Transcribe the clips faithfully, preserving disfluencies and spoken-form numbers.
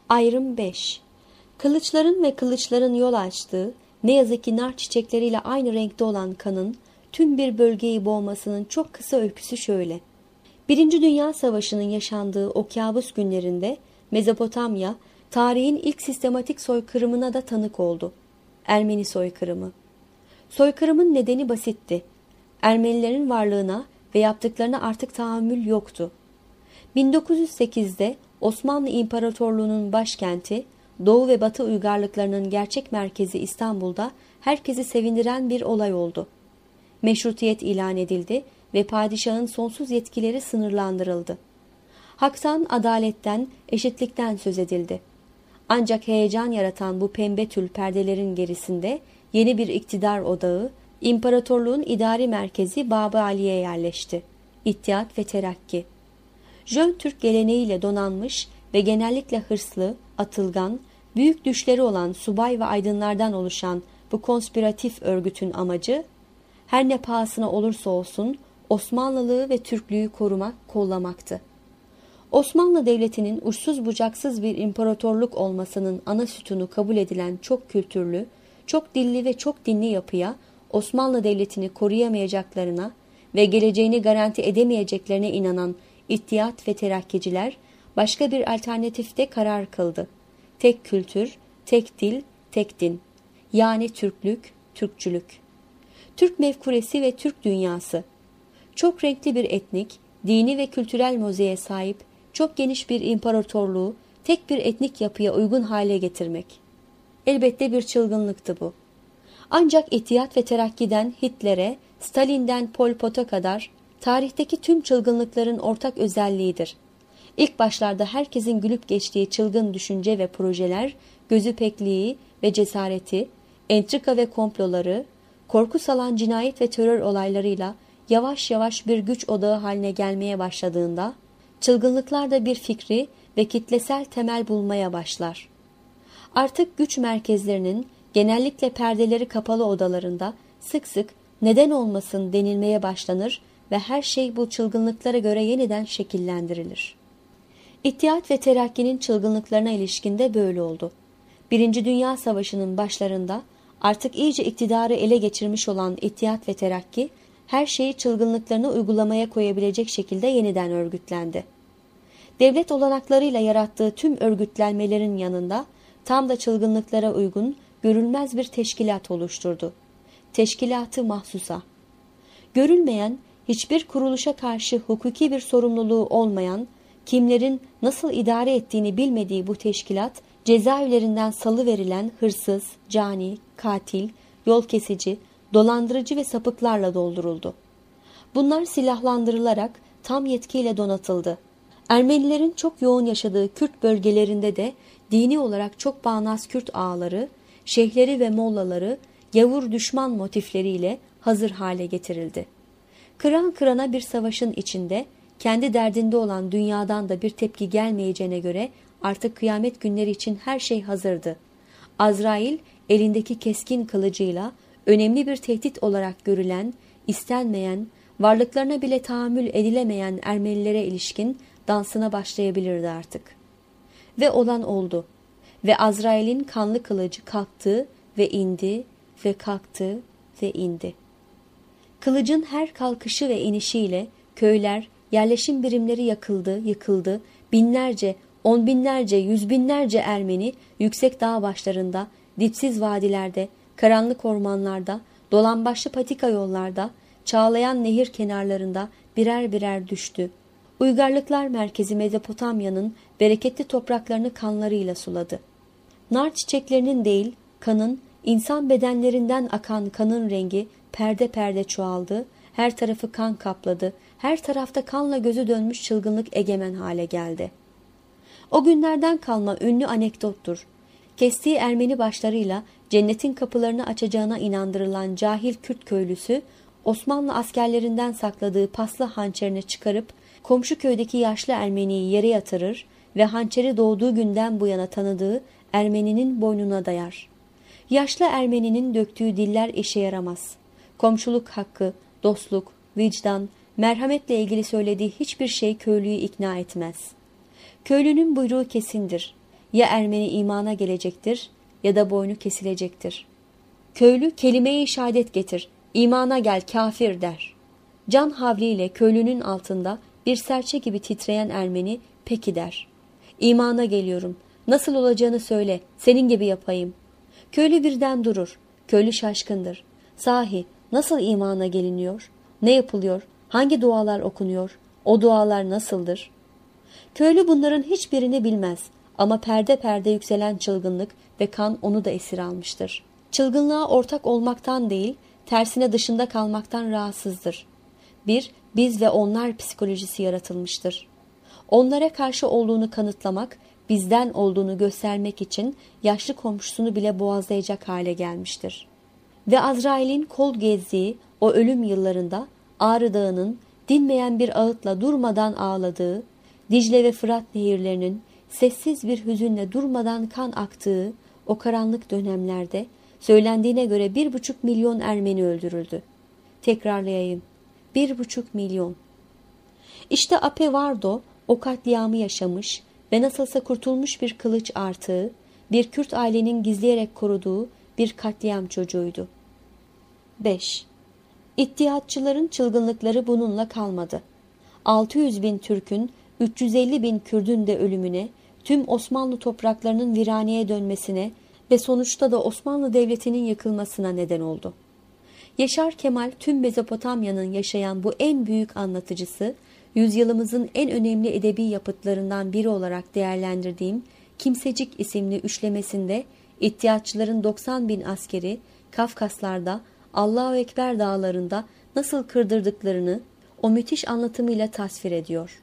Ayrım beş. Kılıçların ve kılıçların yol açtığı, ne yazık ki nar çiçekleriyle aynı renkte olan kanın, tüm bir bölgeyi boğmasının çok kısa öyküsü şöyle. Birinci Dünya Savaşı'nın yaşandığı o kabus günlerinde Mezopotamya, tarihin ilk sistematik soykırımına da tanık oldu. Ermeni soykırımı. Soykırımın nedeni basitti. Ermenilerin varlığına ve yaptıklarına artık tahammül yoktu. bin dokuz yüz sekizde Osmanlı İmparatorluğu'nun başkenti, Doğu ve Batı uygarlıklarının gerçek merkezi İstanbul'da herkesi sevindiren bir olay oldu. Meşrutiyet ilan edildi ve padişahın sonsuz yetkileri sınırlandırıldı. Haktan, adaletten, eşitlikten söz edildi. Ancak heyecan yaratan bu pembe tül perdelerin gerisinde yeni bir iktidar odağı, imparatorluğun idari merkezi Bab-ı Ali'ye yerleşti. İttihat ve Terakki. Jön Türk geleneğiyle donanmış ve genellikle hırslı, atılgan, büyük düşleri olan subay ve aydınlardan oluşan bu konspiratif örgütün amacı, her ne pahasına olursa olsun Osmanlılığı ve Türklüğü korumak, kollamaktı. Osmanlı Devleti'nin uçsuz bucaksız bir imparatorluk olmasının ana sütunu kabul edilen çok kültürlü, çok dilli ve çok dinli yapıya Osmanlı Devleti'ni koruyamayacaklarına ve geleceğini garanti edemeyeceklerine inanan İttihat ve Terakkiciler başka bir alternatifte karar kıldı. Tek kültür, tek dil, tek din. Yani Türklük, Türkçülük. Türk mefkuresi ve Türk dünyası. Çok renkli bir etnik, dini ve kültürel mozaiğe sahip çok geniş bir imparatorluğu tek bir etnik yapıya uygun hale getirmek. Elbette bir çılgınlıktı bu. Ancak İttihat ve Terakki'den Hitler'e, Stalin'den Pol Pot'a kadar tarihteki tüm çılgınlıkların ortak özelliğidir. İlk başlarda herkesin gülüp geçtiği çılgın düşünce ve projeler, gözü pekliği ve cesareti, entrika ve komploları, korku salan cinayet ve terör olaylarıyla yavaş yavaş bir güç odağı haline gelmeye başladığında, çılgınlıklar da bir fikri ve kitlesel temel bulmaya başlar. Artık güç merkezlerinin genellikle perdeleri kapalı odalarında sık sık neden olmasın denilmeye başlanır ve her şey bu çılgınlıklara göre yeniden şekillendirilir. İttihat ve Terakki'nin çılgınlıklarına ilişkin de böyle oldu. Birinci Dünya Savaşı'nın başlarında artık iyice iktidarı ele geçirmiş olan İttihat ve Terakki, her şeyi çılgınlıklarını uygulamaya koyabilecek şekilde yeniden örgütlendi. Devlet olanaklarıyla yarattığı tüm örgütlenmelerin yanında tam da çılgınlıklara uygun, görülmez bir teşkilat oluşturdu. Teşkilat-ı Mahsusa. Görülmeyen, hiçbir kuruluşa karşı hukuki bir sorumluluğu olmayan, kimlerin nasıl idare ettiğini bilmediği bu teşkilat, cezaevlerinden salıverilen hırsız, cani, katil, yol kesici, dolandırıcı ve sapıklarla dolduruldu. Bunlar silahlandırılarak tam yetkiyle donatıldı. Ermenilerin çok yoğun yaşadığı Kürt bölgelerinde de dini olarak çok bağnaz Kürt ağaları, şeyhleri ve mollaları yavur düşman motifleriyle hazır hale getirildi. Kıran kırana bir savaşın içinde kendi derdinde olan dünyadan da bir tepki gelmeyeceğine göre artık kıyamet günleri için her şey hazırdı. Azrail elindeki keskin kılıcıyla önemli bir tehdit olarak görülen, istenmeyen, varlıklarına bile tahammül edilemeyen Ermenilere ilişkin dansına başlayabilirdi artık. Ve olan oldu. Ve Azrail'in kanlı kılıcı kalktı ve indi ve kalktı ve indi. Kılıcın her kalkışı ve inişiyle köyler, yerleşim birimleri yakıldı, yıkıldı, binlerce, on binlerce, yüz binlerce Ermeni yüksek dağ başlarında, dipsiz vadilerde, karanlık ormanlarda, dolambaçlı patika yollarda, çağlayan nehir kenarlarında birer birer düştü. Uygarlıklar merkezi Mezopotamya'nın bereketli topraklarını kanlarıyla suladı. Nar çiçeklerinin değil, kanın, insan bedenlerinden akan kanın rengi perde perde çoğaldı, her tarafı kan kapladı, her tarafta kanla gözü dönmüş çılgınlık egemen hale geldi. O günlerden kalma ünlü anekdottur. Kestiği Ermeni başlarıyla cennetin kapılarını açacağına inandırılan cahil Kürt köylüsü, Osmanlı askerlerinden sakladığı paslı hançerini çıkarıp komşu köydeki yaşlı Ermeniyi yere yatırır ve hançeri doğduğu günden bu yana tanıdığı Ermeninin boynuna dayar. Yaşlı Ermeninin döktüğü diller işe yaramaz. Komşuluk hakkı, dostluk, vicdan, merhametle ilgili söylediği hiçbir şey köylüyü ikna etmez. Köylünün buyruğu kesindir. Ya Ermeni imana gelecektir ya da boynu kesilecektir. Köylü kelime-i şehadet getir, imana gel kafir der. Can havliyle köylünün altında bir serçe gibi titreyen Ermeni peki der. İmana geliyorum, nasıl olacağını söyle, senin gibi yapayım. Köylü birden durur, köylü şaşkındır. Sahi nasıl imana geliniyor, ne yapılıyor, hangi dualar okunuyor, o dualar nasıldır? Köylü bunların hiçbirini bilmez ama perde perde yükselen çılgınlık ve kan onu da esir almıştır. Çılgınlığa ortak olmaktan değil, tersine dışında kalmaktan rahatsızdır. Bir, biz ve onlar psikolojisi yaratılmıştır. Onlara karşı olduğunu kanıtlamak, bizden olduğunu göstermek için yaşlı komşusunu bile boğazlayacak hale gelmiştir. Ve Azrail'in kol gezdiği o ölüm yıllarında Ağrı Dağı'nın dinmeyen bir ağıtla durmadan ağladığı, Dicle ve Fırat nehirlerinin sessiz bir hüzünle durmadan kan aktığı o karanlık dönemlerde söylendiğine göre bir buçuk milyon Ermeni öldürüldü. Tekrarlayayım, bir buçuk milyon. İşte Apevardo o katliamı yaşamış ve nasılsa kurtulmuş bir kılıç artığı, bir Kürt ailenin gizleyerek koruduğu bir katliam çocuğuydu. beş. İttihatçıların çılgınlıkları bununla kalmadı. altı yüz bin Türk'ün, üç yüz elli bin Kürdün de ölümüne, tüm Osmanlı topraklarının viraneye dönmesine ve sonuçta da Osmanlı Devleti'nin yıkılmasına neden oldu. Yaşar Kemal tüm Mezopotamya'nın yaşayan bu en büyük anlatıcısı, yüzyılımızın en önemli edebi yapıtlarından biri olarak değerlendirdiğim Kimsecik isimli üçlemesinde İttihatçıların doksan bin askeri Kafkaslar'da Allahu Ekber dağlarında nasıl kırdırdıklarını o müthiş anlatımıyla tasvir ediyor.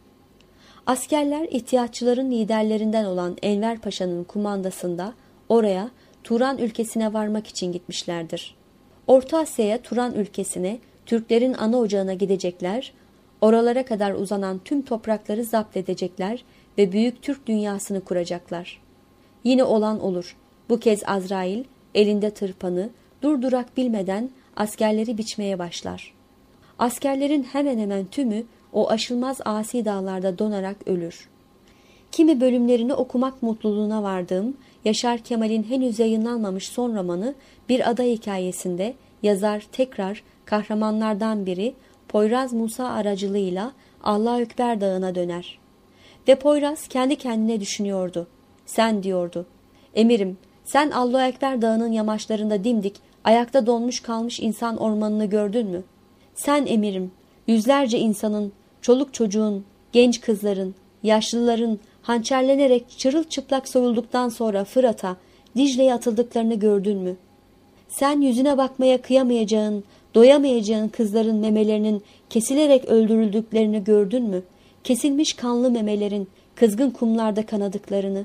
Askerler İttihatçıların liderlerinden olan Enver Paşa'nın kumandasında oraya Turan ülkesine varmak için gitmişlerdir. Orta Asya'ya Turan ülkesine, Türklerin ana ocağına gidecekler, oralara kadar uzanan tüm toprakları zapt edecekler ve büyük Türk dünyasını kuracaklar. Yine olan olur. Bu kez Azrail elinde tırpanı durdurak bilmeden askerleri biçmeye başlar. Askerlerin hemen hemen tümü o aşılmaz asi dağlarda donarak ölür. Kimi bölümlerini okumak mutluluğuna vardığım Yaşar Kemal'in henüz yayınlanmamış son romanı Bir Ada Hikayesinde yazar tekrar kahramanlardan biri Poyraz Musa aracılığıyla Allahu Ekber Dağı'na döner. Ve Poyraz kendi kendine düşünüyordu. Sen diyordu. Emirim, sen Allahu Ekber Dağı'nın yamaçlarında dimdik, ayakta donmuş kalmış insan ormanını gördün mü? Sen emirim, yüzlerce insanın, çoluk çocuğun, genç kızların, yaşlıların hançerlenerek çırılçıplak soyulduktan sonra Fırat'a, Dicle'ye atıldıklarını gördün mü? Sen yüzüne bakmaya kıyamayacağın, doyamayacağın kızların memelerinin kesilerek öldürüldüklerini gördün mü? Kesilmiş kanlı memelerin kızgın kumlarda kanadıklarını.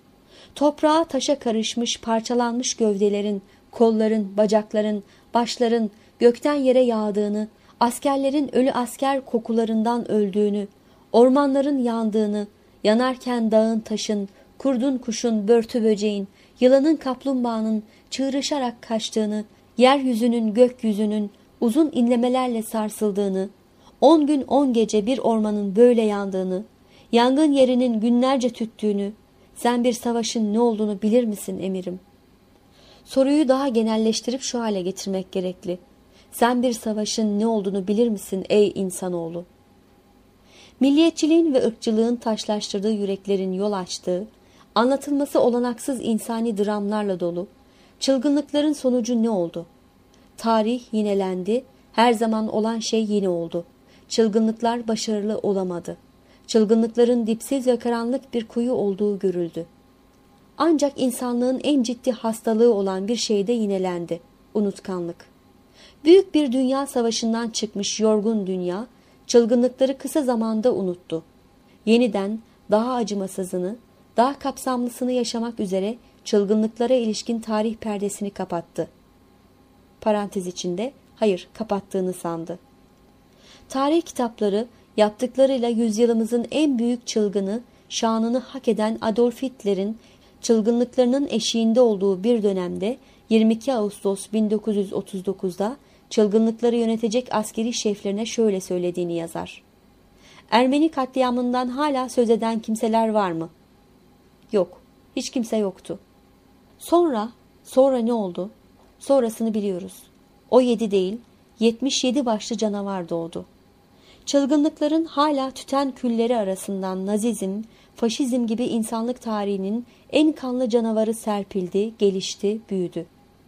Toprağa taşa karışmış parçalanmış gövdelerin, kolların, bacakların, başların gökten yere yağdığını, askerlerin ölü asker kokularından öldüğünü, ormanların yandığını, yanarken dağın taşın, kurdun kuşun, börtü böceğin, yılanın kaplumbağanın çığırışarak kaçtığını, yeryüzünün gökyüzünün uzun inlemelerle sarsıldığını, on gün on gece bir ormanın böyle yandığını, yangın yerinin günlerce tüttüğünü, sen bir savaşın ne olduğunu bilir misin emirim? Soruyu daha genelleştirip şu hale getirmek gerekli. Sen bir savaşın ne olduğunu bilir misin ey insanoğlu? Milliyetçiliğin ve ırkçılığın taşlaştırdığı yüreklerin yol açtığı, anlatılması olanaksız insani dramlarla dolu, çılgınlıkların sonucu ne oldu? Tarih yinelendi, her zaman olan şey yine oldu. Çılgınlıklar başarılı olamadı. Çılgınlıkların dipsiz ve karanlık bir kuyu olduğu görüldü. Ancak insanlığın en ciddi hastalığı olan bir şey de yinelendi, unutkanlık. Büyük bir dünya savaşından çıkmış yorgun dünya, çılgınlıkları kısa zamanda unuttu. Yeniden daha acımasızını, daha kapsamlısını yaşamak üzere çılgınlıklara ilişkin tarih perdesini kapattı. Parantez içinde, hayır kapattığını sandı. Tarih kitapları yaptıklarıyla yüzyılımızın en büyük çılgını, şanını hak eden Adolf Hitler'in çılgınlıklarının eşiğinde olduğu bir dönemde yirmi iki Ağustos bin dokuz yüz otuz dokuz'da çılgınlıkları yönetecek askeri şeflerine şöyle söylediğini yazar. Ermeni katliamından hala söz eden kimseler var mı? Yok. Hiç kimse yoktu. Sonra, sonra ne oldu? Sonrasını biliyoruz. O yedi değil, yetmiş yedi başlı canavar doğdu. Çılgınlıkların hala tüten külleri arasından Nazizm, faşizm gibi insanlık tarihinin en kanlı canavarı serpildi, gelişti, büyüdü.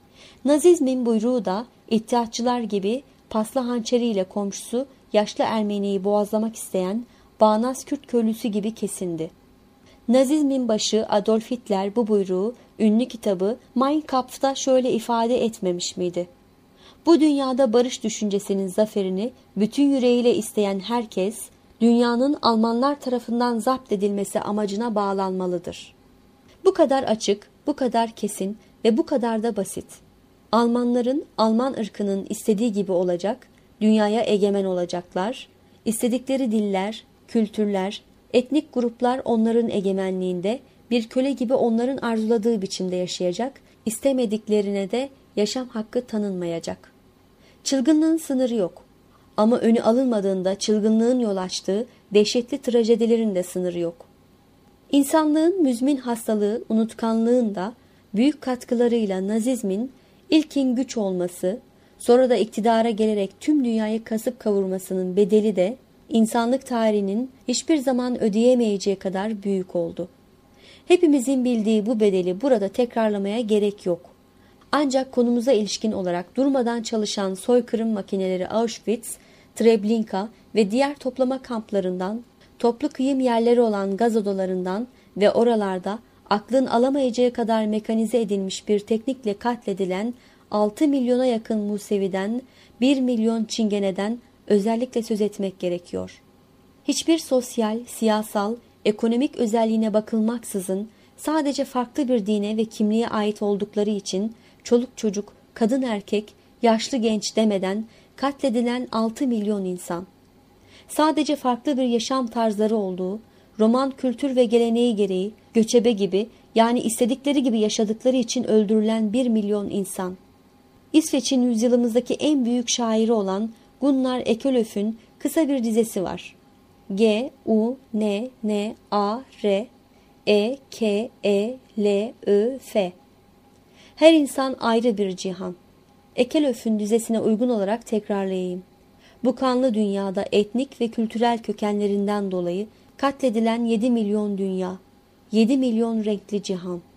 Nazizmin buyruğu da İttihatçılar gibi paslı hançeriyle komşusu yaşlı Ermeni'yi boğazlamak isteyen bağnaz Kürt köylüsü gibi kesindi. Nazizmin başı Adolf Hitler bu buyruğu ünlü kitabı Mein Kampf'ta şöyle ifade etmemiş miydi? Bu dünyada barış düşüncesinin zaferini bütün yüreğiyle isteyen herkes, dünyanın Almanlar tarafından zapt edilmesi amacına bağlanmalıdır. Bu kadar açık, bu kadar kesin ve bu kadar da basit. Almanların, Alman ırkının istediği gibi olacak, dünyaya egemen olacaklar, istedikleri diller, kültürler, etnik gruplar onların egemenliğinde, bir köle gibi onların arzuladığı biçimde yaşayacak, istemediklerine de yaşam hakkı tanınmayacak. Çılgınlığın sınırı yok. Ama önü alınmadığında çılgınlığın yol açtığı dehşetli trajedilerin de sınırı yok. İnsanlığın müzmin hastalığı, unutkanlığın da büyük katkılarıyla Nazizmin ilkin güç olması, sonra da iktidara gelerek tüm dünyayı kasıp kavurmasının bedeli de insanlık tarihinin hiçbir zaman ödeyemeyeceği kadar büyük oldu. Hepimizin bildiği bu bedeli burada tekrarlamaya gerek yok. Ancak konumuza ilişkin olarak durmadan çalışan soykırım makineleri Auschwitz, Treblinka ve diğer toplama kamplarından, toplu kıyım yerleri olan gaz odalarından ve oralarda aklın alamayacağı kadar mekanize edilmiş bir teknikle katledilen altı milyona yakın Musevi'den, bir milyon Çingene'den özellikle söz etmek gerekiyor. Hiçbir sosyal, siyasal, ekonomik özelliğine bakılmaksızın sadece farklı bir dine ve kimliğe ait oldukları için çoluk çocuk, kadın erkek, yaşlı genç demeden katledilen altı milyon insan. Sadece farklı bir yaşam tarzları olduğu, Roman kültür ve geleneği gereği göçebe gibi, yani istedikleri gibi yaşadıkları için öldürülen bir milyon insan. İsveç'in yüzyılımızdaki en büyük şairi olan Gunnar Ekelöf'ün kısa bir dizesi var. G, U, N, N, A, R, E, K, E, L, Ö, F. Her insan ayrı bir cihan. Ekelöf'ün dizesine uygun olarak tekrarlayayım. Bu kanlı dünyada etnik ve kültürel kökenlerinden dolayı katledilen yedi milyon dünya, yedi milyon renkli cihan.